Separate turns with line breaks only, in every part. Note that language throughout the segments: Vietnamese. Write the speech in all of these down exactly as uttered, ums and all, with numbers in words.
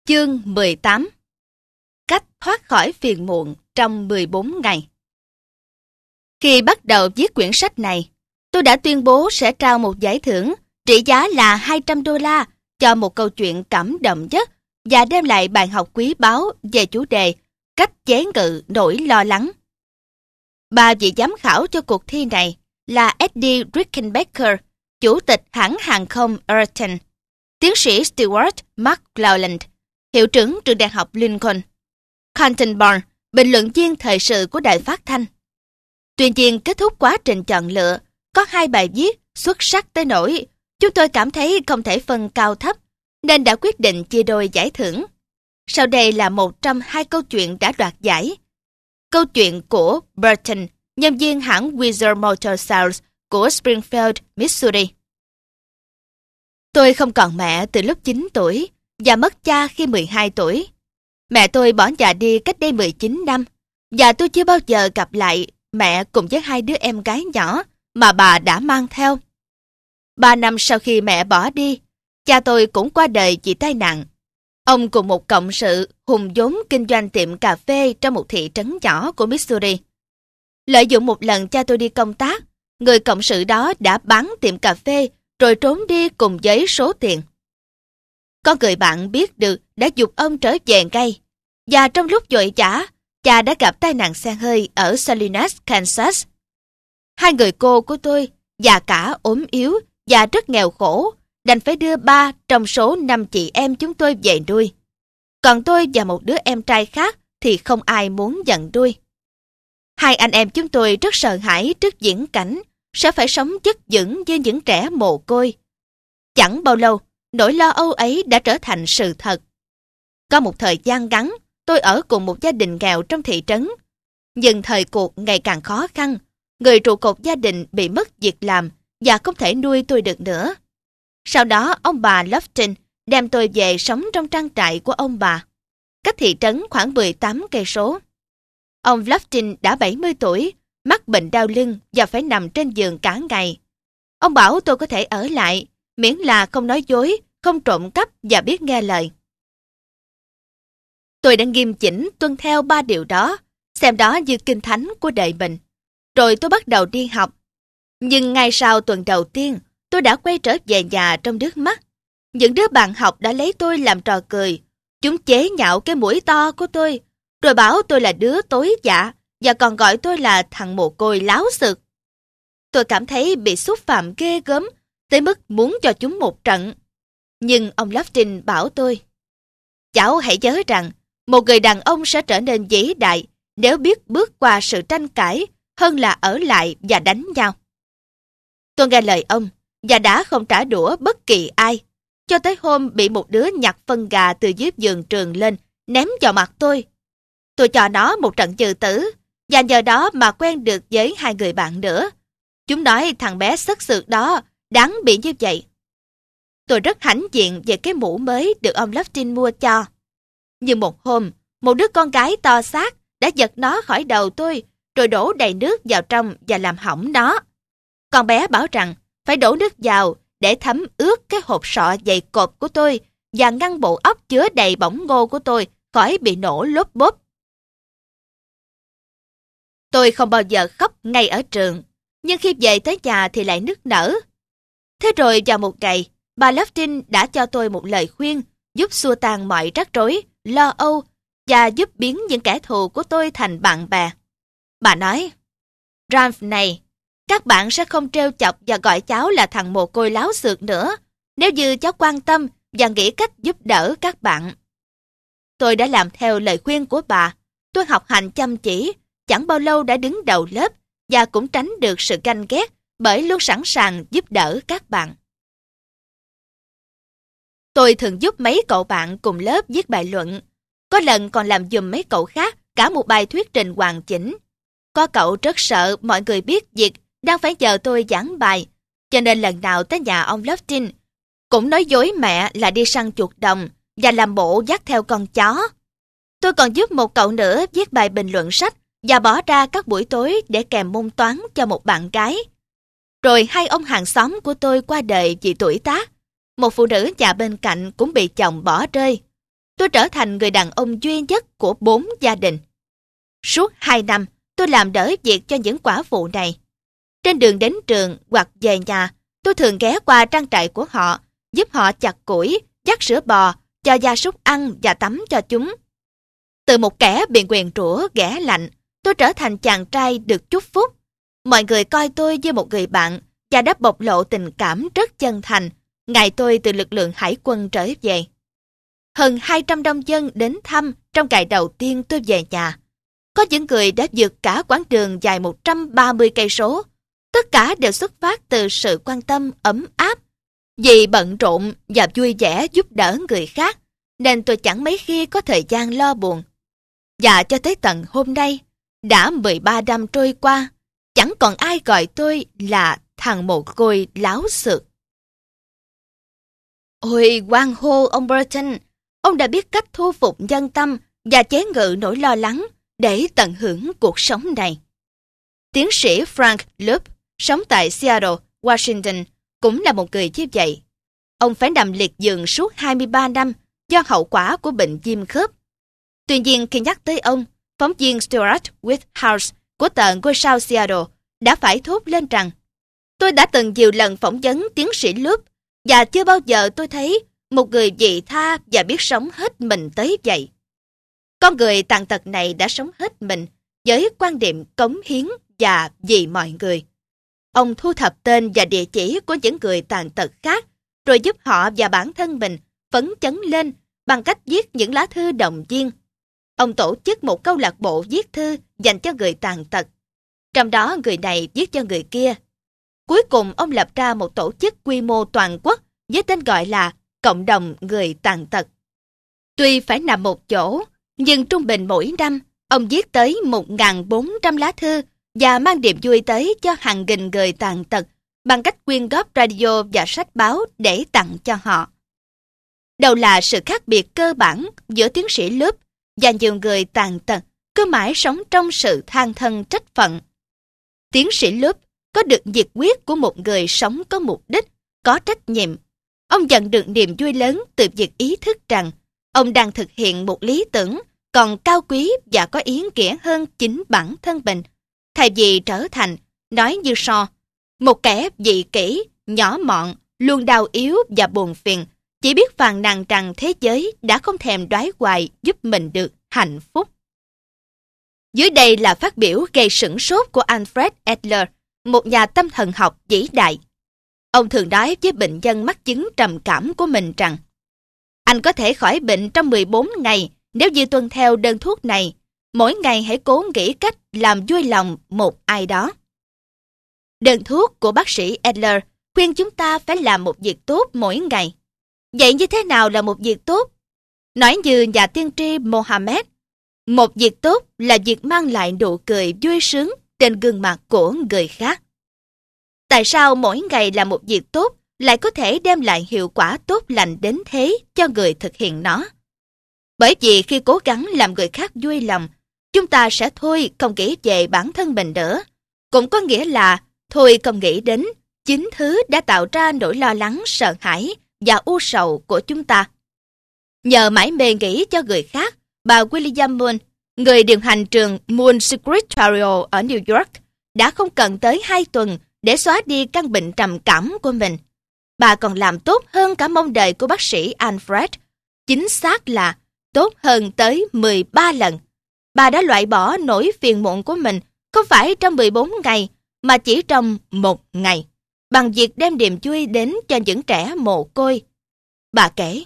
Chương mười tám. Cách thoát khỏi phiền muộn trong mười bốn ngày. Khi bắt đầu viết quyển sách này, tôi đã tuyên bố sẽ trao một giải thưởng trị giá là hai trăm đô la cho một câu chuyện cảm động nhất và đem lại bài học quý báu về chủ đề cách chế ngự nỗi lo lắng. Ba vị giám khảo cho cuộc thi này là Eddie Rickenbacker, chủ tịch hãng hàng không Ayrton, tiến sĩ Stuart McClelland, hiệu trưởng trường đại học Lincoln, Canton Barnes, bình luận viên thời sự của đài phát thanh. Tuy nhiên, kết thúc quá trình chọn lựa, có hai bài viết xuất sắc tới nỗi chúng tôi cảm thấy không thể phân cao thấp, nên đã quyết định chia đôi giải thưởng. Sau đây là một trong hai câu chuyện đã đoạt giải. Câu chuyện của Burton, nhân viên hãng Wizard Motor Sales của Springfield, Missouri. Tôi không còn mẹ từ lúc chín tuổi và mất cha khi mười hai tuổi. Mẹ tôi bỏ nhà đi cách đây mười chín năm và tôi chưa bao giờ gặp lại mẹ cùng với hai đứa em gái nhỏ mà bà đã mang theo. Ba năm sau khi mẹ bỏ đi, cha tôi cũng qua đời vì tai nạn. Ông cùng một cộng sự hùng vốn kinh doanh tiệm cà phê trong một thị trấn nhỏ của Missouri. Lợi dụng một lần cha tôi đi công tác, người cộng sự đó đã bán tiệm cà phê rồi trốn đi cùng với số tiền. Có người bạn biết được đã giục ông trở về ngay, và trong lúc vội vã, cha đã gặp tai nạn xe hơi ở Salinas, Kansas. Hai người cô của tôi, già cả ốm yếu và rất nghèo khổ, đành phải đưa ba trong số năm chị em chúng tôi về nuôi. Còn tôi và một đứa em trai khác thì không ai muốn nhận nuôi. Hai anh em chúng tôi rất sợ hãi trước viễn cảnh sẽ phải sống chất vững như những trẻ mồ côi. Chẳng bao lâu, nỗi lo âu ấy đã trở thành sự thật. Có một thời gian ngắn, tôi ở cùng một gia đình nghèo trong thị trấn. Nhưng thời cuộc ngày càng khó khăn, người trụ cột gia đình bị mất việc làm và không thể nuôi tôi được nữa. Sau đó, ông bà Lofton đem tôi về sống trong trang trại của ông bà, cách thị trấn khoảng mười tám cây số. Ông Lofton đã bảy mươi tuổi, mắc bệnh đau lưng và phải nằm trên giường cả ngày. Ông bảo tôi có thể ở lại, miễn là không nói dối, không trộm cắp và biết nghe lời. Tôi đã nghiêm chỉnh tuân theo ba điều đó, xem đó như kinh thánh của đời mình. Rồi tôi bắt đầu đi học. Nhưng ngay sau tuần đầu tiên, tôi đã quay trở về nhà trong nước mắt. Những đứa bạn học đã lấy tôi làm trò cười. Chúng chế nhạo cái mũi to của tôi, rồi bảo tôi là đứa tối dạ và còn gọi tôi là thằng mồ côi láo xược. Tôi cảm thấy bị xúc phạm ghê gớm, tới mức muốn cho chúng một trận. Nhưng ông Lofton bảo tôi, cháu hãy nhớ rằng, một người đàn ông sẽ trở nên vĩ đại nếu biết bước qua sự tranh cãi hơn là ở lại và đánh nhau. Tôi nghe lời ông và đã không trả đũa bất kỳ ai, cho tới hôm bị một đứa nhặt phân gà từ dưới giường trường lên ném vào mặt tôi. Tôi cho nó một trận trừ tử và nhờ đó mà quen được với hai người bạn nữa. Chúng nói thằng bé xất xược đó đáng bị như vậy. Tôi rất hãnh diện về cái mũ mới được ông Lofton mua cho. Nhưng một hôm, một đứa con gái to xác đã giật nó khỏi đầu tôi, rồi đổ đầy nước vào trong và làm hỏng nó. Con bé bảo rằng phải đổ nước vào để thấm ướt cái hộp sọ dày cộp của tôi và ngăn bộ óc chứa đầy bỏng ngô của tôi khỏi bị nổ lốp bốp. Tôi không bao giờ khóc ngay ở trường, nhưng khi về tới nhà thì lại nức nở. Thế rồi vào một ngày, bà Lofton đã cho tôi một lời khuyên giúp xua tan mọi rắc rối, lo âu và giúp biến những kẻ thù của tôi thành bạn bè. Bà nói, Ralph này, các bạn sẽ không trêu chọc và gọi cháu là thằng mồ côi láo xược nữa, nếu như cháu quan tâm và nghĩ cách giúp đỡ các bạn. Tôi đã làm theo lời khuyên của bà. Tôi học hành chăm chỉ, chẳng bao lâu đã đứng đầu lớp và cũng tránh được sự ganh ghét bởi luôn sẵn sàng giúp đỡ các bạn. Tôi thường giúp mấy cậu bạn cùng lớp viết bài luận. Có lần còn làm giùm mấy cậu khác cả một bài thuyết trình hoàn chỉnh. Có cậu rất sợ mọi người biết việc đang phải nhờ tôi giảng bài, cho nên lần nào tới nhà ông Lofton cũng nói dối mẹ là đi săn chuột đồng và làm bộ dắt theo con chó. Tôi còn giúp một cậu nữa viết bài bình luận sách và bỏ ra các buổi tối để kèm môn toán cho một bạn gái. Rồi hai ông hàng xóm của tôi qua đời vì tuổi tác. Một phụ nữ nhà bên cạnh cũng bị chồng bỏ rơi. tôi trở thành người đàn ông duy nhất của bốn gia đình. Suốt hai năm, tôi làm đỡ việc cho những quả phụ này. Trên đường đến trường hoặc về nhà, tôi thường ghé qua trang trại của họ, giúp họ chặt củi, dắt sữa bò, cho gia súc ăn và tắm cho chúng. Từ một kẻ bị nguyền rủa ghẻ lạnh, tôi trở thành chàng trai được chúc phúc. Mọi người coi tôi như một người bạn và đã bộc lộ tình cảm rất chân thành ngày tôi từ lực lượng hải quân trở về. Hơn hai trăm nông dân đến thăm trong ngày đầu tiên tôi về nhà. Có những người đã vượt cả quãng đường dài một trăm ba mươi cây số. Tất cả đều xuất phát từ sự quan tâm ấm áp. Vì bận rộn và vui vẻ giúp đỡ người khác, nên tôi chẳng mấy khi có thời gian lo buồn. Và cho tới tận hôm nay, đã mười ba năm trôi qua, chẳng còn ai gọi tôi là thằng mồ côi láo xược. Ôi hoan hô ông Burton, ông đã biết cách thu phục nhân tâm và chế ngự nỗi lo lắng để tận hưởng cuộc sống này. Tiến sĩ Frank Loeb, sống tại Seattle, Washington, cũng là một người như vậy. Ông phải nằm liệt giường suốt hai mươi ba năm do hậu quả của bệnh viêm khớp. Tuy nhiên khi nhắc tới ông, phóng viên Stuart Whithouse của tờ Ngôi sao Seattle đã phải thốt lên rằng: tôi đã từng nhiều lần phỏng vấn tiến sĩ Loeb và chưa bao giờ tôi thấy một người vị tha và biết sống hết mình tới vậy. Con người tàn tật này đã sống hết mình với quan điểm cống hiến và vì mọi người. Ông thu thập tên và địa chỉ của những người tàn tật khác, rồi giúp họ và bản thân mình phấn chấn lên bằng cách viết những lá thư động viên. Ông tổ chức một câu lạc bộ viết thư dành cho người tàn tật. Trong đó người này viết cho người kia. Cuối cùng ông lập ra một tổ chức quy mô toàn quốc với tên gọi là Cộng đồng Người Tàn Tật. Tuy phải nằm một chỗ, nhưng trung bình mỗi năm, ông viết tới một nghìn bốn trăm lá thư và mang niềm vui tới cho hàng nghìn người tàn tật bằng cách quyên góp radio và sách báo để tặng cho họ. Đâu là sự khác biệt cơ bản giữa tiến sĩ Loeb và nhiều người tàn tật cứ mãi sống trong sự than thân trách phận. Tiến sĩ Loeb có được nhiệt huyết của một người sống có mục đích, có trách nhiệm. Ông nhận được niềm vui lớn từ việc ý thức rằng ông đang thực hiện một lý tưởng còn cao quý và có ý nghĩa hơn chính bản thân mình, thay vì trở thành, nói như Shaw, một kẻ dị kỷ, nhỏ mọn, luôn đau yếu và buồn phiền, chỉ biết phàn nàn rằng thế giới đã không thèm đoái hoài giúp mình được hạnh phúc. Dưới đây là phát biểu gây sửng sốt của Alfred Adler, một nhà tâm thần học vĩ đại. Ông thường nói với bệnh nhân mắc chứng trầm cảm của mình rằng: anh có thể khỏi bệnh trong mười bốn ngày nếu như tuân theo đơn thuốc này. Mỗi ngày hãy cố nghĩ cách làm vui lòng một ai đó. Đơn thuốc của bác sĩ Adler khuyên chúng ta phải làm một việc tốt mỗi ngày. Vậy như thế nào là một việc tốt? Nói như nhà tiên tri Mohammed, một việc tốt là việc mang lại nụ cười vui sướng trên gương mặt của người khác. Tại sao mỗi ngày là một việc tốt lại có thể đem lại hiệu quả tốt lành đến thế cho người thực hiện nó? Bởi vì khi cố gắng làm người khác vui lòng, chúng ta sẽ thôi không nghĩ về bản thân mình nữa. Cũng có nghĩa là thôi không nghĩ đến chính thứ đã tạo ra nỗi lo lắng, sợ hãi và u sầu của chúng ta. Nhờ mải mê nghĩ cho người khác, bà William Moon, người điều hành trường Moon Secretarial ở New York, đã không cần tới hai tuần để xóa đi căn bệnh trầm cảm của mình. Bà còn làm tốt hơn cả mong đợi của bác sĩ Alfred. Chính xác là tốt hơn tới mười ba lần. Bà đã loại bỏ nỗi phiền muộn của mình không phải trong mười bốn ngày, mà chỉ trong một ngày, bằng việc đem niềm vui đến cho những trẻ mồ côi. Bà kể: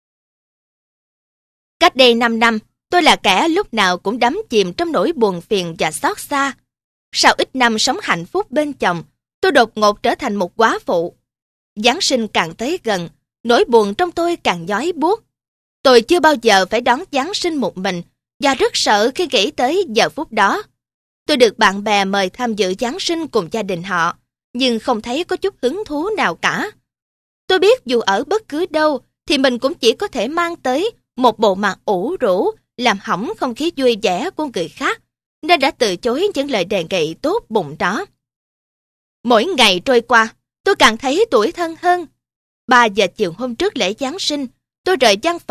cách đây năm năm, tôi là kẻ lúc nào cũng đắm chìm trong nỗi buồn phiền và xót xa. Sau ít năm sống hạnh phúc bên chồng, tôi đột ngột trở thành một góa phụ. Giáng sinh càng tới gần, nỗi buồn trong tôi càng nhói buốt. Tôi chưa bao giờ phải đón Giáng sinh một mình và rất sợ khi nghĩ tới giờ phút đó. Tôi được bạn bè mời tham dự Giáng sinh cùng gia đình họ, nhưng không thấy có chút hứng thú nào cả. Tôi biết dù ở bất cứ đâu thì mình cũng chỉ có thể mang tới một bộ mặt ủ rũ, làm hỏng không khí vui vẻ của người khác, nên đã từ chối những lời đề nghị tốt bụng đó. Mỗi ngày trôi qua, tôi càng thấy tủi thân hơn. Ba giờ chiều hôm trước lễ Giáng sinh, tôi rời văn phòng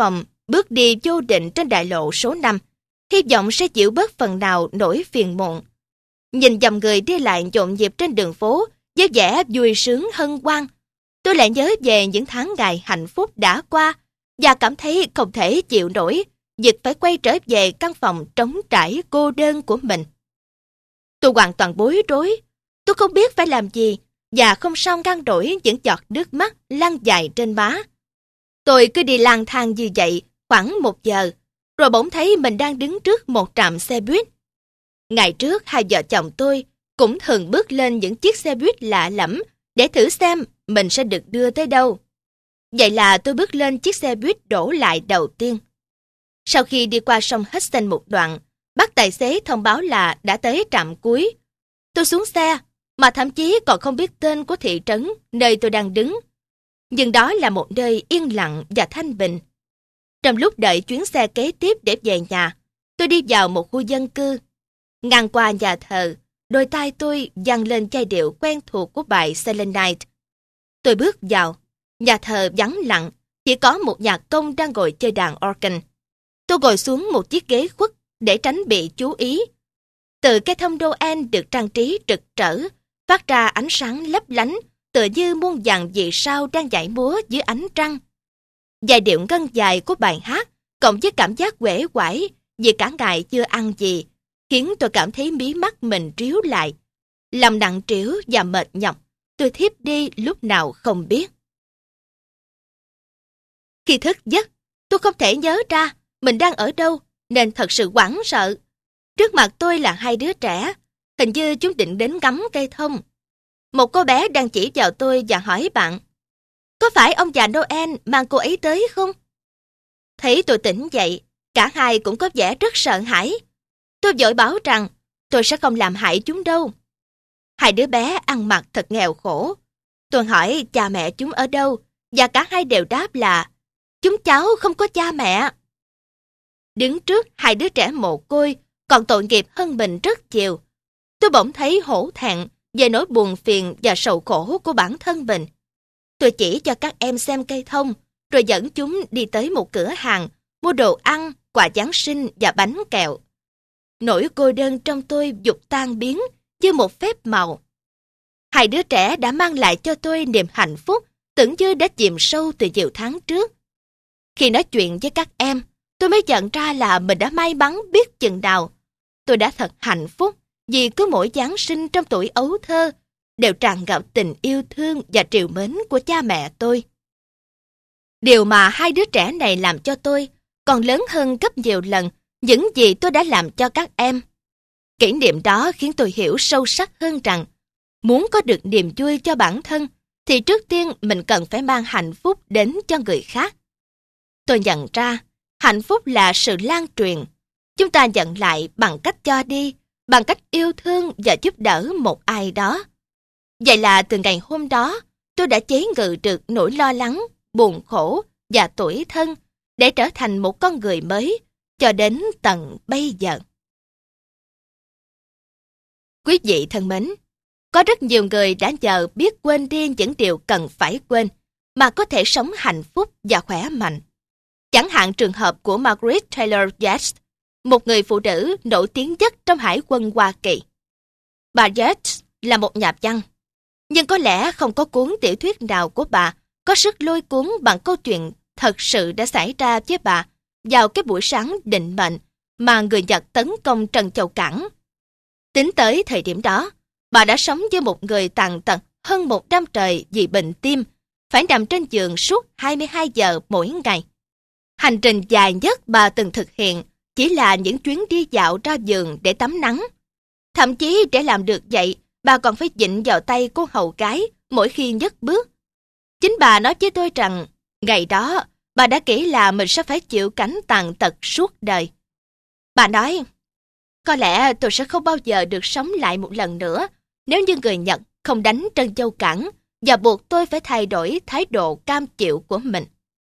bước đi vô định trên đại lộ số năm, hy vọng sẽ chịu bớt phần nào nỗi phiền muộn. Nhìn dòng người đi lại nhộn nhịp trên đường phố với vẻ vui sướng hân hoan, tôi lại nhớ về những tháng ngày hạnh phúc đã qua và cảm thấy không thể chịu nổi việc phải quay trở về căn phòng trống trải cô đơn của mình. Tôi hoàn toàn bối rối, tôi không biết phải làm gì và không sao ngăn nổi những giọt nước mắt lăn dài trên má. Tôi cứ đi lang thang như vậy khoảng một giờ, rồi bỗng thấy mình đang đứng trước một trạm xe buýt. Ngày trước hai vợ chồng tôi cũng thường bước lên những chiếc xe buýt lạ lẫm để thử xem mình sẽ được đưa tới đâu. Vậy là tôi bước lên chiếc xe buýt đổ lại đầu tiên. Sau khi đi qua sông Hudson một đoạn, bác tài xế thông báo là đã tới trạm cuối. Tôi xuống xe, mà thậm chí còn không biết tên của thị trấn nơi tôi đang đứng. Nhưng đó là một nơi yên lặng và thanh bình. Trong lúc đợi chuyến xe kế tiếp để về nhà, tôi đi vào một khu dân cư. Ngang qua nhà thờ, đôi tai tôi vang lên giai điệu quen thuộc của bài Silent Night. Tôi bước vào, nhà thờ vắng lặng, chỉ có một nhạc công đang ngồi chơi đàn organ. Tôi ngồi xuống một chiếc ghế khuất để tránh bị chú ý. Từ cây thông Noel được trang trí rực rỡ, phát ra ánh sáng lấp lánh, tựa như muôn vàn vì sao đang nhảy múa dưới ánh trăng. Giai điệu ngân dài của bài hát, cộng với cảm giác uể oải vì cả ngày chưa ăn gì, khiến tôi cảm thấy mí mắt mình ríu lại. Lòng nặng trĩu và mệt nhọc, tôi thiếp đi lúc nào không biết. Khi thức giấc, tôi không thể nhớ ra mình đang ở đâu, nên thật sự hoảng sợ. Trước mặt tôi là hai đứa trẻ, hình như chúng định đến ngắm cây thông. Một cô bé đang chỉ vào tôi và hỏi bạn, có phải ông già Noel mang cô ấy tới không? Thấy tôi tỉnh dậy, cả hai cũng có vẻ rất sợ hãi. Tôi vội bảo rằng tôi sẽ không làm hại chúng đâu. Hai đứa bé ăn mặc thật nghèo khổ. Tôi hỏi cha mẹ chúng ở đâu, và cả hai đều đáp là chúng cháu không có cha mẹ. Đứng trước hai đứa trẻ mồ côi còn tội nghiệp hơn mình rất nhiều, tôi bỗng thấy hổ thẹn về nỗi buồn phiền và sầu khổ của bản thân mình. Tôi chỉ cho các em xem cây thông, rồi dẫn chúng đi tới một cửa hàng, mua đồ ăn, quà Giáng sinh và bánh kẹo. Nỗi cô đơn trong tôi dục tan biến như một phép màu. Hai đứa trẻ đã mang lại cho tôi niềm hạnh phúc tưởng như đã chìm sâu từ nhiều tháng trước. Khi nói chuyện với các em, tôi mới nhận ra là mình đã may mắn biết chừng nào. Tôi đã thật hạnh phúc vì cứ mỗi Giáng sinh trong tuổi ấu thơ đều tràn ngập tình yêu thương và trìu mến của cha mẹ tôi. Điều mà hai đứa trẻ này làm cho tôi còn lớn hơn gấp nhiều lần những gì tôi đã làm cho các em. Kỷ niệm đó khiến tôi hiểu sâu sắc hơn rằng muốn có được niềm vui cho bản thân thì trước tiên mình cần phải mang hạnh phúc đến cho người khác. Tôi nhận ra hạnh phúc là sự lan truyền. Chúng ta nhận lại bằng cách cho đi, bằng cách yêu thương và giúp đỡ một ai đó. Vậy là từ ngày hôm đó, tôi đã chế ngự được nỗi lo lắng, buồn khổ và tủi thân để trở thành một con người mới cho đến tận bây giờ. Quý vị thân mến, có rất nhiều người đã nhờ biết quên đi những điều cần phải quên mà có thể sống hạnh phúc và khỏe mạnh. Chẳng hạn trường hợp của Margaret Taylor Yates, một người phụ nữ nổi tiếng nhất trong Hải quân Hoa Kỳ. Bà Yates là một nhà văn, nhưng có lẽ không có cuốn tiểu thuyết nào của bà có sức lôi cuốn bằng câu chuyện thật sự đã xảy ra với bà vào cái buổi sáng định mệnh mà người Nhật tấn công Trần Châu Cảng. Tính tới thời điểm đó, bà đã sống với một người tàn tật hơn một năm trời vì bệnh tim, phải nằm trên giường suốt hai mươi hai giờ mỗi ngày. Hành trình dài nhất bà từng thực hiện chỉ là những chuyến đi dạo ra vườn để tắm nắng. Thậm chí để làm được vậy, bà còn phải dịnh vào tay cô hầu gái mỗi khi nhấc bước. Chính bà nói với tôi rằng, ngày đó, bà đã nghĩ là mình sẽ phải chịu cảnh tàn tật suốt đời. Bà nói, có lẽ tôi sẽ không bao giờ được sống lại một lần nữa nếu như người Nhật không đánh Trân Châu Cảng và buộc tôi phải thay đổi thái độ cam chịu của mình.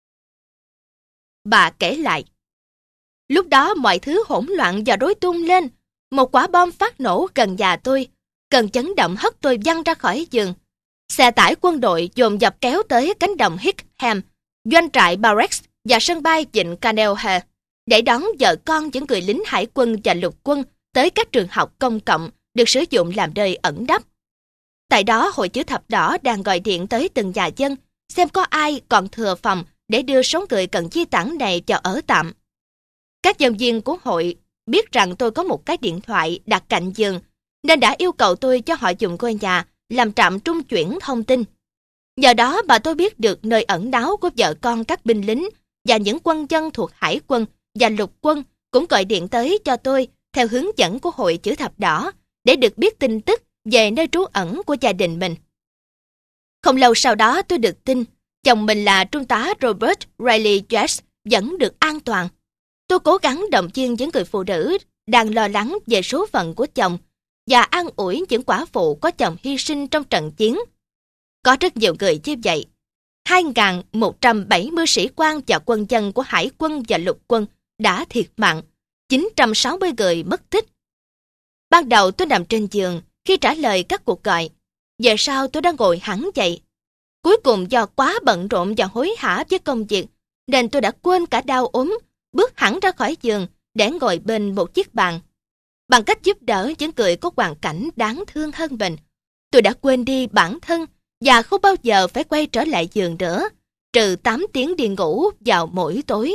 Bà kể lại, lúc đó mọi thứ hỗn loạn và rối tung lên. Một quả bom phát nổ gần nhà tôi, cơn chấn động hất tôi văng ra khỏi giường. Xe tải quân đội dồn dập kéo tới cánh đồng Hickham, doanh trại Barracks và sân bay Vịnh Canelhe để đón vợ con những người lính hải quân và lục quân tới các trường học công cộng được sử dụng làm nơi ẩn nấp. Tại đó, Hội Chữ Thập Đỏ đang gọi điện tới từng nhà dân xem có ai còn thừa phòng để đưa số người cần di tản này vào ở tạm. Các nhân viên của hội biết rằng tôi có một cái điện thoại đặt cạnh giường, nên đã yêu cầu tôi cho họ dùng ngôi nhà làm trạm trung chuyển thông tin. Nhờ đó mà tôi biết được nơi ẩn náu của vợ con các binh lính và những quân dân thuộc hải quân và lục quân cũng gọi điện tới cho tôi theo hướng dẫn của Hội Chữ Thập Đỏ để được biết tin tức về nơi trú ẩn của gia đình mình. Không lâu sau đó tôi được tin chồng mình là Trung tá Robert Riley Jess vẫn được an toàn. Tôi cố gắng động viên những người phụ nữ đang lo lắng về số phận của chồng và an ủi những quả phụ có chồng hy sinh trong trận chiến. Có rất nhiều người như vậy. hai nghìn một trăm bảy mươi sĩ quan và quân dân của hải quân và lục quân đã thiệt mạng, chín trăm sáu mươi người mất tích. Ban đầu tôi nằm trên giường khi trả lời các cuộc gọi. Về sau tôi đã ngồi hẳn dậy. Cuối cùng do quá bận rộn và hối hả với công việc, nên tôi đã quên cả đau ốm, bước hẳn ra khỏi giường để ngồi bên một chiếc bàn. Bằng cách giúp đỡ những người có hoàn cảnh đáng thương hơn mình, tôi đã quên đi bản thân và không bao giờ phải quay trở lại giường nữa, trừ tám tiếng đi ngủ vào mỗi tối.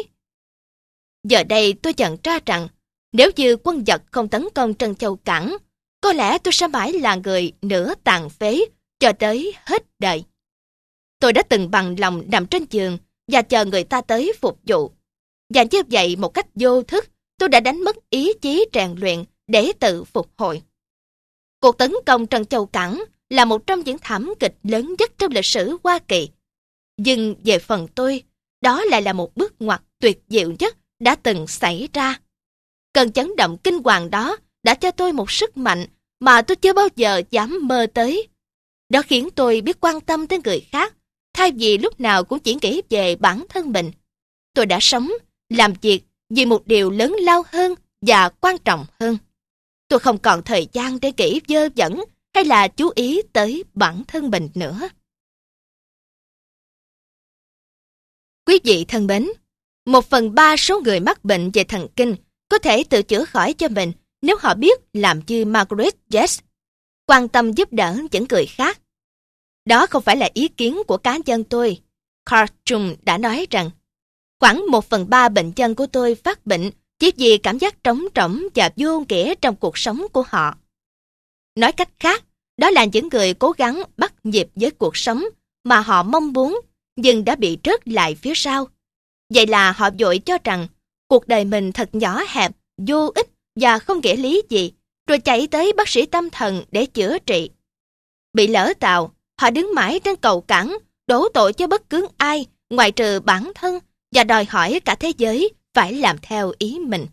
Giờ đây tôi nhận ra rằng, nếu như quân Nhật không tấn công Trân Châu Cảng, có lẽ tôi sẽ mãi là người nửa tàn phế cho tới hết đời. Tôi đã từng bằng lòng nằm trên giường và chờ người ta tới phục vụ. Và như vậy một cách vô thức, tôi đã đánh mất ý chí rèn luyện để tự phục hồi. Cuộc tấn công Trân Châu Cảng là một trong những thảm kịch lớn nhất trong lịch sử Hoa Kỳ. Nhưng về phần tôi, đó lại là một bước ngoặt tuyệt diệu nhất đã từng xảy ra. Cơn chấn động kinh hoàng đó đã cho tôi một sức mạnh mà tôi chưa bao giờ dám mơ tới. Đó khiến tôi biết quan tâm tới người khác, thay vì lúc nào cũng chỉ nghĩ về bản thân mình. Tôi đã sống, làm việc vì một điều lớn lao hơn và quan trọng hơn. Tôi không còn thời gian để nghĩ vơ vẩn hay là chú ý tới bản thân mình nữa. Quý vị thân mến, một phần ba số người mắc bệnh về thần kinh có thể tự chữa khỏi cho mình nếu họ biết làm như Margaret Jess, quan tâm giúp đỡ những người khác. Đó không phải là ý kiến của cá nhân tôi. Carl Jung đã nói rằng, khoảng một phần ba bệnh nhân của tôi phát bệnh chỉ vì cảm giác trống trỏng và vô nghĩa trong cuộc sống của họ. Nói cách khác, đó là những người cố gắng bắt nhịp với cuộc sống mà họ mong muốn, nhưng đã bị rớt lại phía sau. Vậy là họ vội cho rằng cuộc đời mình thật nhỏ hẹp, vô ích và không nghĩa lý gì, rồi chạy tới bác sĩ tâm thần để chữa trị. Bị lỡ tàu, họ đứng mãi trên cầu cảng, đổ tội cho bất cứ ai ngoại trừ bản thân và đòi hỏi cả thế giới phải làm theo ý mình.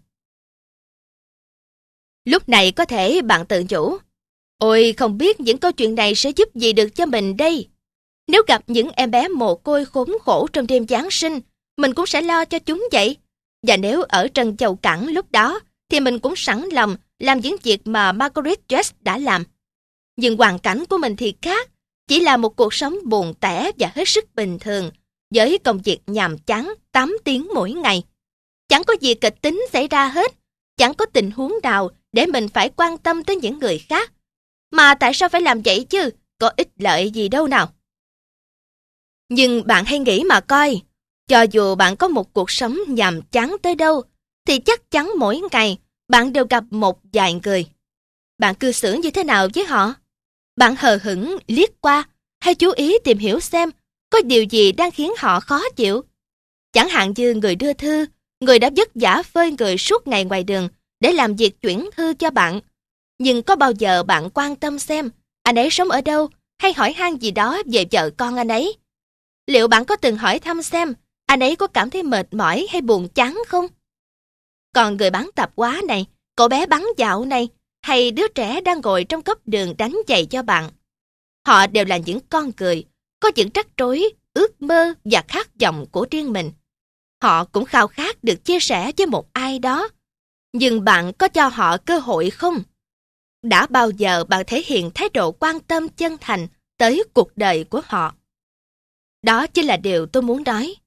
Lúc này có thể bạn tự nhủ, ôi không biết những câu chuyện này sẽ giúp gì được cho mình đây. Nếu gặp những em bé mồ côi khốn khổ trong đêm Giáng sinh, mình cũng sẽ lo cho chúng vậy. Và nếu ở Trân Châu Cảng lúc đó, thì mình cũng sẵn lòng làm những việc mà Margaret Jess đã làm. Nhưng hoàn cảnh của mình thì khác, chỉ là một cuộc sống buồn tẻ và hết sức bình thường, với công việc nhàm chán tám tiếng mỗi ngày. Chẳng có gì kịch tính xảy ra hết, chẳng có tình huống nào để mình phải quan tâm tới những người khác. Mà tại sao phải làm vậy chứ, có ích lợi gì đâu nào. Nhưng bạn hãy nghĩ mà coi, cho dù bạn có một cuộc sống nhàm chán tới đâu, thì chắc chắn mỗi ngày bạn đều gặp một vài người. Bạn cư xử như thế nào với họ? Bạn hờ hững liếc qua hay chú ý tìm hiểu xem có điều gì đang khiến họ khó chịu? Chẳng hạn như người đưa thư, người đã vất vả phơi người suốt ngày ngoài đường để làm việc chuyển thư cho bạn. Nhưng có bao giờ bạn quan tâm xem anh ấy sống ở đâu hay hỏi han gì đó về vợ con anh ấy? Liệu bạn có từng hỏi thăm xem anh ấy có cảm thấy mệt mỏi hay buồn chán không? Còn người bán tạp hóa này, cậu bé bán dạo này, hay đứa trẻ đang ngồi trong cốc đường đánh giày cho bạn, họ đều là những con người, có những rắc rối, ước mơ và khát vọng của riêng mình. Họ cũng khao khát được chia sẻ với một ai đó. Nhưng bạn có cho họ cơ hội không? Đã bao giờ bạn thể hiện thái độ quan tâm chân thành tới cuộc đời của họ? Đó chính là điều tôi muốn nói.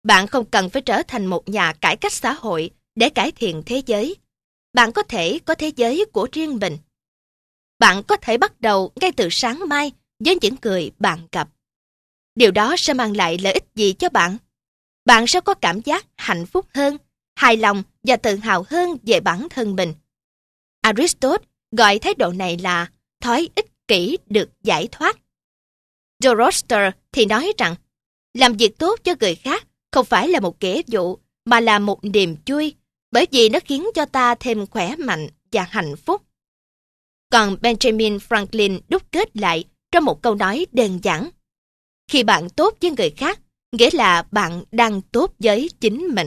Bạn không cần phải trở thành một nhà cải cách xã hội để cải thiện thế giới. Bạn có thể có thế giới của riêng mình. Bạn có thể bắt đầu ngay từ sáng mai với những người bạn gặp. Điều đó sẽ mang lại lợi ích gì cho bạn? Bạn sẽ có cảm giác hạnh phúc hơn, hài lòng và tự hào hơn về bản thân mình. Aristotle gọi thái độ này là thói ích kỷ được giải thoát. Zoroaster thì nói rằng, làm việc tốt cho người khác không phải là một nghĩa vụ, mà là một niềm vui, bởi vì nó khiến cho ta thêm khỏe mạnh và hạnh phúc. Còn Benjamin Franklin đúc kết lại trong một câu nói đơn giản. Khi bạn tốt với người khác, nghĩa là bạn đang tốt với chính mình.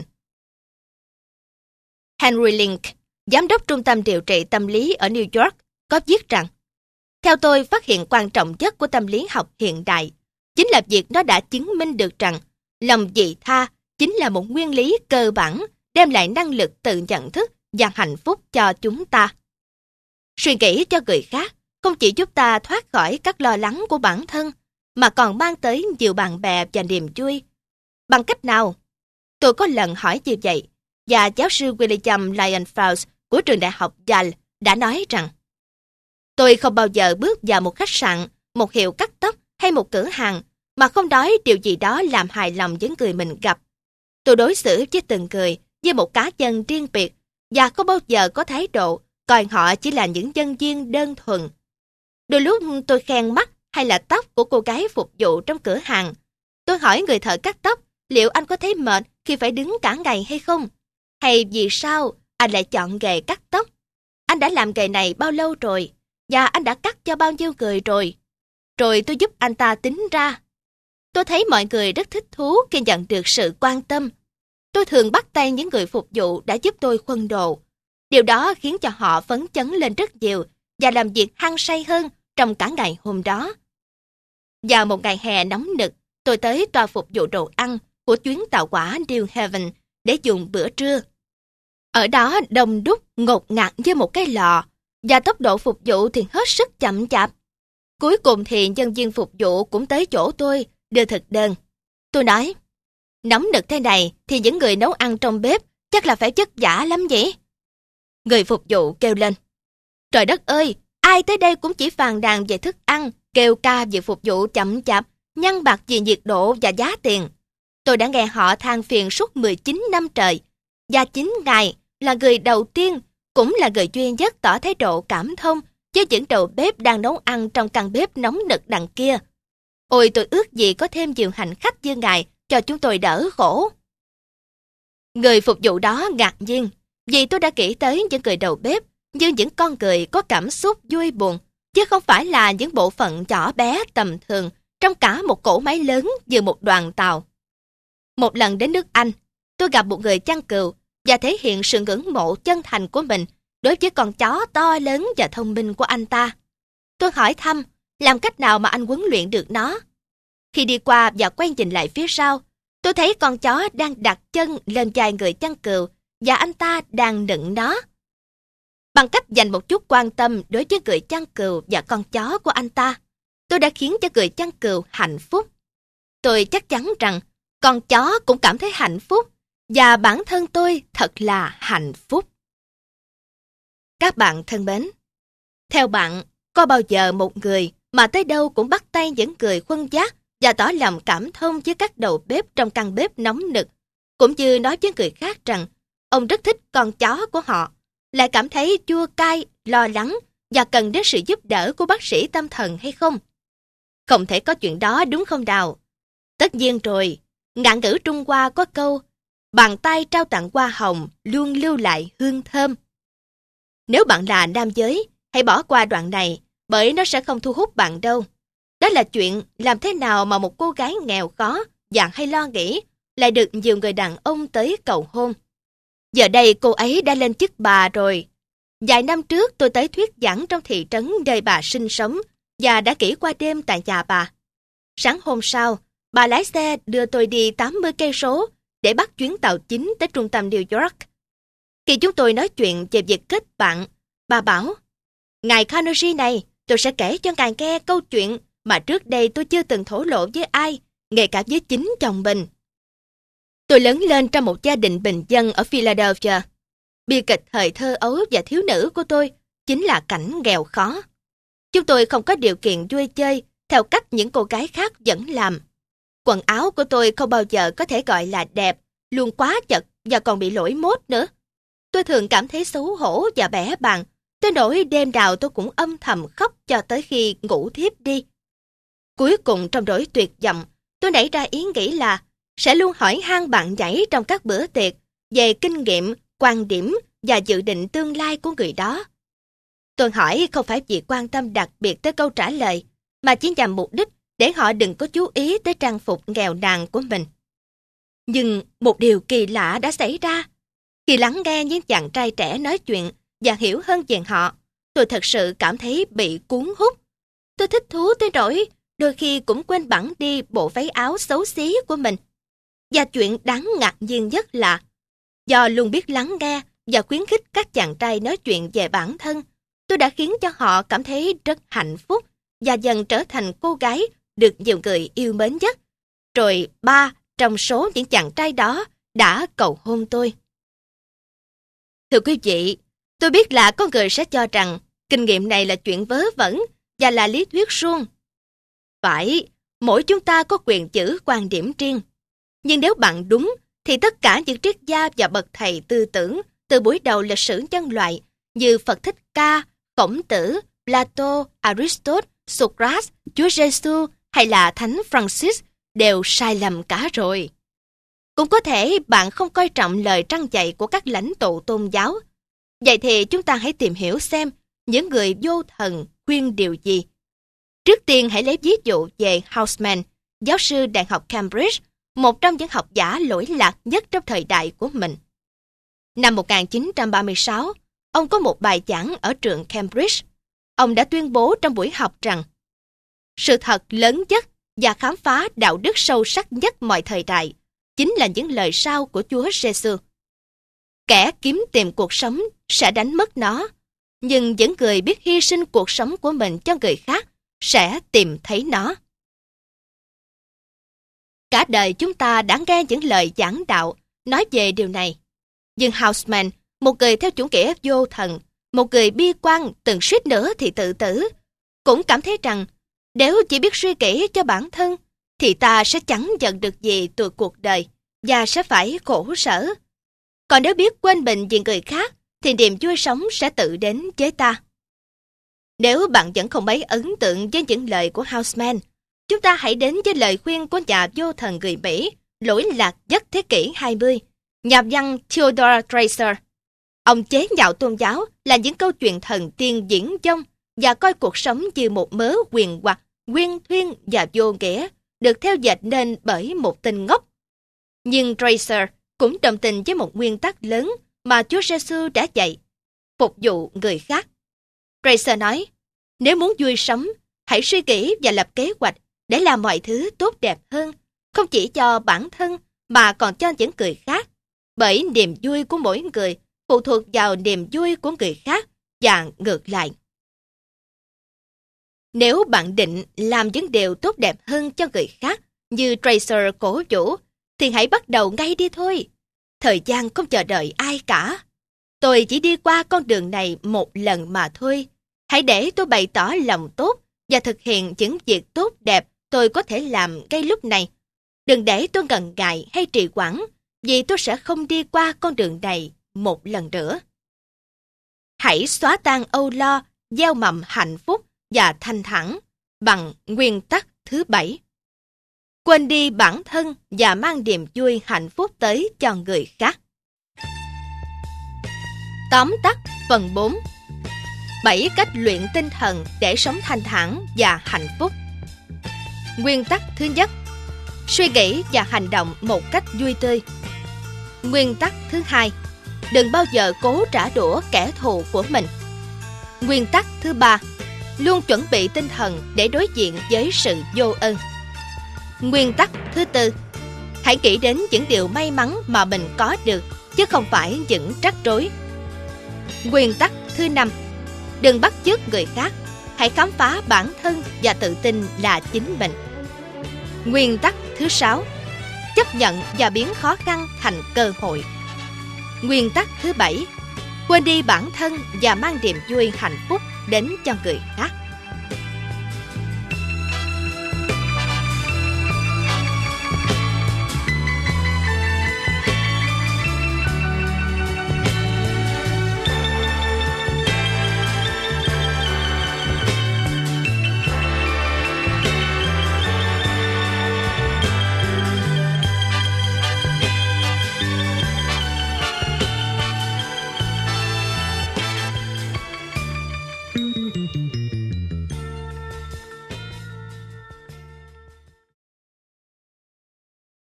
Henry Link, giám đốc trung tâm điều trị tâm lý ở New York, có viết rằng, theo tôi, phát hiện quan trọng nhất của tâm lý học hiện đại chính là việc nó đã chứng minh được rằng lòng vị tha chính là một nguyên lý cơ bản đem lại năng lực tự nhận thức và hạnh phúc cho chúng ta. Suy nghĩ cho người khác không chỉ giúp ta thoát khỏi các lo lắng của bản thân, mà còn mang tới nhiều bạn bè và niềm vui. Bằng cách nào? Tôi có lần hỏi như vậy, và giáo sư William Lyon Fauci của trường đại học Yale đã nói rằng, tôi không bao giờ bước vào một khách sạn, một hiệu cắt tóc hay một cửa hàng mà không nói điều gì đó làm hài lòng với người mình gặp. Tôi đối xử với từng người như một cá nhân riêng biệt và không bao giờ có thái độ coi họ chỉ là những nhân viên đơn thuần. Đôi lúc tôi khen mắt hay là tóc của cô gái phục vụ trong cửa hàng. Tôi hỏi người thợ cắt tóc liệu anh có thấy mệt khi phải đứng cả ngày hay không? Hay vì sao anh lại chọn nghề cắt tóc? Anh đã làm nghề này bao lâu rồi? Và anh đã cắt cho bao nhiêu người rồi? Rồi tôi giúp anh ta tính ra. Tôi thấy mọi người rất thích thú khi nhận được sự quan tâm. Tôi thường bắt tay những người phục vụ đã giúp tôi khuân đồ. Điều đó khiến cho họ phấn chấn lên rất nhiều và làm việc hăng say hơn trong cả ngày hôm đó. Vào một ngày hè nóng nực, tôi tới tòa phục vụ đồ ăn của chuyến tàu hỏa New Haven để dùng bữa trưa. Ở đó đông đúc ngột ngạt như một cái lò, và tốc độ phục vụ thì hết sức chậm chạp. Cuối cùng thì nhân viên phục vụ cũng tới chỗ tôi đưa thực đơn. Tôi nói, nóng nực thế này thì những người nấu ăn trong bếp chắc là phải vất vả lắm vậy. Người phục vụ kêu lên, trời đất ơi, ai tới đây cũng chỉ phàn nàn về thức ăn, kêu ca về phục vụ chậm chạp, nhăn bạc vì nhiệt độ và giá tiền. Tôi đã nghe họ than phiền suốt mười chín năm trời, và chính Ngài là người đầu tiên, cũng là người duy nhất tỏ thái độ cảm thông với những đầu bếp đang nấu ăn trong căn bếp nóng nực đằng kia. Ôi, tôi ước gì có thêm nhiều hành khách như Ngài cho chúng tôi đỡ khổ. Người phục vụ đó ngạc nhiên, vì tôi đã kể tới những người đầu bếp như những con người có cảm xúc vui buồn, chứ không phải là những bộ phận nhỏ bé tầm thường trong cả một cỗ máy lớn như một đoàn tàu. Một lần đến nước Anh, tôi gặp một người chăn cừu và thể hiện sự ngưỡng mộ chân thành của mình đối với con chó to lớn và thông minh của anh ta. Tôi hỏi thăm, làm cách nào mà anh huấn luyện được nó? Khi đi qua và quay nhìn lại phía sau, tôi thấy con chó đang đặt chân lên vai người chăn cừu và anh ta đang nựng nó. Bằng cách dành một chút quan tâm đối với người chăn cừu và con chó của anh ta, tôi đã khiến cho người chăn cừu hạnh phúc. Tôi chắc chắn rằng con chó cũng cảm thấy hạnh phúc, và bản thân tôi thật là hạnh phúc. Các bạn thân mến, theo bạn, có bao giờ một người mà tới đâu cũng bắt tay những người khuân vác và tỏ lòng cảm thông với các đầu bếp trong căn bếp nóng nực, cũng như nói với người khác rằng ông rất thích con chó của họ, lại cảm thấy chua cay, lo lắng và cần đến sự giúp đỡ của bác sĩ tâm thần hay không? Không thể có chuyện đó, đúng không nào? Tất nhiên rồi, ngạn ngữ Trung Hoa có câu, bàn tay trao tặng hoa hồng luôn lưu lại hương thơm. Nếu bạn là nam giới, hãy bỏ qua đoạn này, bởi nó sẽ không thu hút bạn đâu. Đó là chuyện làm thế nào mà một cô gái nghèo khó và hay lo nghĩ lại được nhiều người đàn ông tới cầu hôn. Giờ đây cô ấy đã lên chức bà rồi. Vài năm trước tôi tới thuyết giảng trong thị trấn nơi bà sinh sống và đã nghỉ qua đêm tại nhà bà. Sáng hôm sau, bà lái xe đưa tôi đi tám mươi cây số để bắt chuyến tàu chính tới trung tâm New York. Khi chúng tôi nói chuyện về việc kết bạn, bà bảo, ngài Carnegie này, tôi sẽ kể cho ngài nghe câu chuyện mà trước đây tôi chưa từng thổ lộ với ai, ngay cả với chính chồng mình. Tôi lớn lên trong một gia đình bình dân ở Philadelphia. Bi kịch thời thơ ấu và thiếu nữ của tôi chính là cảnh nghèo khó. Chúng tôi không có điều kiện vui chơi theo cách những cô gái khác vẫn làm. Quần áo của tôi không bao giờ có thể gọi là đẹp, luôn quá chật và còn bị lỗi mốt nữa. Tôi thường cảm thấy xấu hổ và bẽ bàng, tới nỗi đêm nào tôi cũng âm thầm khóc cho tới khi ngủ thiếp đi. Cuối cùng trong nỗi tuyệt vọng, tôi nảy ra ý nghĩ là sẽ luôn hỏi han bạn nhảy trong các bữa tiệc về kinh nghiệm, quan điểm và dự định tương lai của người đó. Tôi hỏi không phải vì quan tâm đặc biệt tới câu trả lời, mà chỉ nhằm mục đích để họ đừng có chú ý tới trang phục nghèo nàn của mình. Nhưng một điều kỳ lạ đã xảy ra. Khi lắng nghe những chàng trai trẻ nói chuyện và hiểu hơn về họ, tôi thật sự cảm thấy bị cuốn hút. Tôi thích thú tới nỗi đôi khi cũng quên bẵng đi bộ váy áo xấu xí của mình. Và chuyện đáng ngạc nhiên nhất là do luôn biết lắng nghe và khuyến khích các chàng trai nói chuyện về bản thân, tôi đã khiến cho họ cảm thấy rất hạnh phúc và dần trở thành cô gái được nhiều người yêu mến nhất. Rồi ba trong số những chàng trai đó đã cầu hôn tôi. Thưa quý vị, tôi biết là có người sẽ cho rằng kinh nghiệm này là chuyện vớ vẩn và là lý thuyết suông. Phải, mỗi chúng ta có quyền giữ quan điểm riêng. Nhưng nếu bạn đúng, thì tất cả những triết gia và bậc thầy tư tưởng từ buổi đầu lịch sử nhân loại như Phật Thích Ca, Khổng Tử, Plato, Aristotle, Socrates, Chúa Giêsu hay là Thánh Francis đều sai lầm cả rồi. Cũng có thể bạn không coi trọng lời trăn dạy của các lãnh tụ tôn giáo. Vậy thì chúng ta hãy tìm hiểu xem những người vô thần khuyên điều gì. Trước tiên hãy lấy ví dụ về Houseman, giáo sư Đại học Cambridge, một trong những học giả lỗi lạc nhất trong thời đại của mình. Năm một nghìn chín trăm ba mươi sáu, ông có một bài giảng ở trường Cambridge. Ông đã tuyên bố trong buổi học rằng sự thật lớn nhất và khám phá đạo đức sâu sắc nhất mọi thời đại chính là những lời sau của Chúa Giêsu. Kẻ kiếm tìm cuộc sống sẽ đánh mất nó, nhưng những người biết hy sinh cuộc sống của mình cho người khác sẽ tìm thấy nó. Cả đời chúng ta đã nghe những lời giảng đạo nói về điều này. Nhưng Houseman, một người theo chủ nghĩa vô thần, một người bi quan từng suýt nữa thì tự tử, cũng cảm thấy rằng nếu chỉ biết suy nghĩ cho bản thân thì ta sẽ chẳng nhận được gì từ cuộc đời và sẽ phải khổ sở. Còn nếu biết quên mình vì người khác thì niềm vui sống sẽ tự đến với ta. Nếu bạn vẫn không mấy ấn tượng với những lời của Houseman, chúng ta hãy đến với lời khuyên của nhà vô thần người Mỹ lỗi lạc nhất thế kỷ hai mươi, nhà văn Theodore Dreiser. Ông chế nhạo tôn giáo là những câu chuyện thần tiên diễn dông và coi cuộc sống như một mớ quyền hoặc, nguyên thuyên và vô nghĩa, được theo dệt nên bởi một tên ngốc. Nhưng Dreiser cũng đồng tình với một nguyên tắc lớn mà Chúa Giêsu đã dạy: phục vụ người khác. Dreiser nói, nếu muốn vui sống, hãy suy nghĩ và lập kế hoạch để làm mọi thứ tốt đẹp hơn, không chỉ cho bản thân mà còn cho những người khác, bởi niềm vui của mỗi người phụ thuộc vào niềm vui của người khác và ngược lại. Nếu bạn định làm những điều tốt đẹp hơn cho người khác như Dreiser cổ vũ, thì hãy bắt đầu ngay đi thôi. Thời gian không chờ đợi ai cả. Tôi chỉ đi qua con đường này một lần mà thôi. Hãy để tôi bày tỏ lòng tốt và thực hiện những việc tốt đẹp tôi có thể làm ngay lúc này. Đừng để tôi ngần ngại hay trì hoãn, vì tôi sẽ không đi qua con đường này một lần nữa. Hãy xóa tan âu lo, gieo mầm hạnh phúc và thanh thản bằng nguyên tắc thứ bảy. Quên đi bản thân và mang niềm vui hạnh phúc tới cho người khác. Tóm tắt phần bốn. bảy cách luyện tinh thần để sống thanh thản và hạnh phúc. Nguyên tắc thứ nhất, suy nghĩ và hành động một cách vui tươi. Nguyên tắc thứ hai, đừng bao giờ cố trả đũa kẻ thù của mình. Nguyên tắc thứ ba, luôn chuẩn bị tinh thần để đối diện với sự vô ơn. Nguyên tắc thứ tư, hãy nghĩ đến những điều may mắn mà mình có được, chứ không phải những rắc rối. Nguyên tắc thứ năm, đừng bắt chước người khác, hãy khám phá bản thân và tự tin là chính mình. Nguyên tắc thứ sáu,
chấp nhận và biến khó khăn thành cơ hội. Nguyên tắc thứ bảy, quên đi bản thân và mang niềm vui hạnh phúc đến cho người khác.